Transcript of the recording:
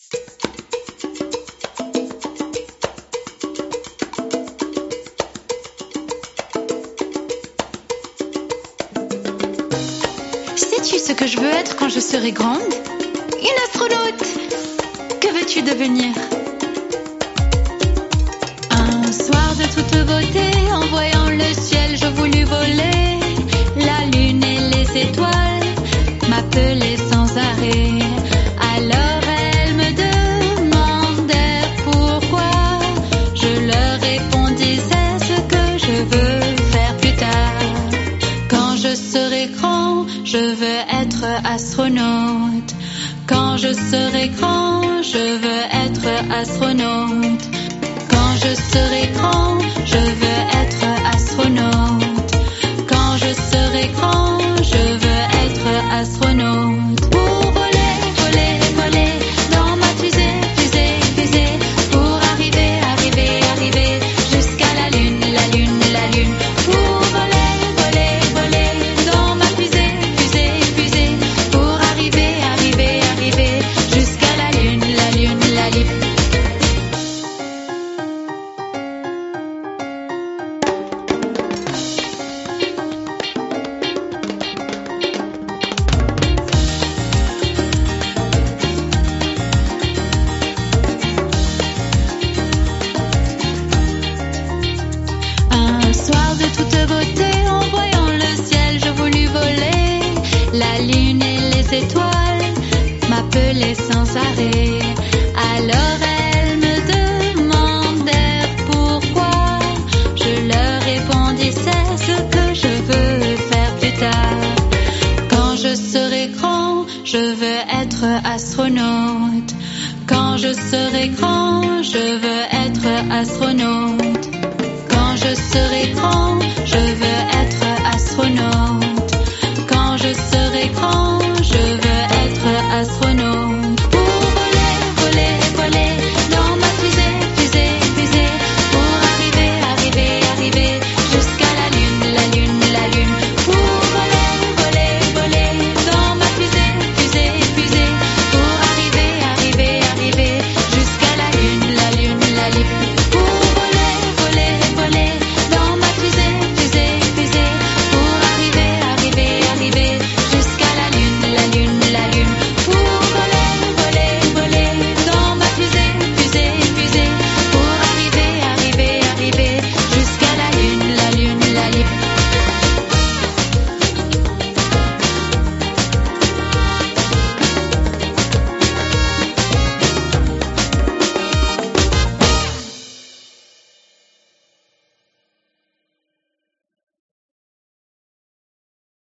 Sais-tu ce que je veux être quand je serai grande? Une astronaute! Que veux-tu devenir? Un soir de toute beauté, en voyant le ciel, je voulus voler. La lune et les étoiles m'appelaient sans arrêt. Alors elles me demandèrent pourquoi. Je leur répondis, c'est ce que je veux faire plus tard. Quand je serai grand, je veux être astronaute. Quand je serai grand, je veux être astronaute. Quand je serai grand, je veux être astronaute. Quand je serai grand, je veux être astronaute. Pour voler, voler, voler dans ma fusée, fusée, fusée. Pour arriver, arriver, arriver jusqu'à la lune, la lune, la lune. Pour voler, voler, voler dans ma fusée, fusée, fusée. Pour arriver, arriver, arriver jusqu'à la lune, la lune, la lune. Un soir de toute beauté, en voyant le ciel, je voulus voler. La lune et les étoiles m'appelaient sans arrêt. Alors elles me demandèrent pourquoi. Je leur répondis, c'est ce que je veux faire plus tard. Quand je serai grand, je veux être astronaute. Quand je serai grand, je veux être astronaute. Quand je serai grand, je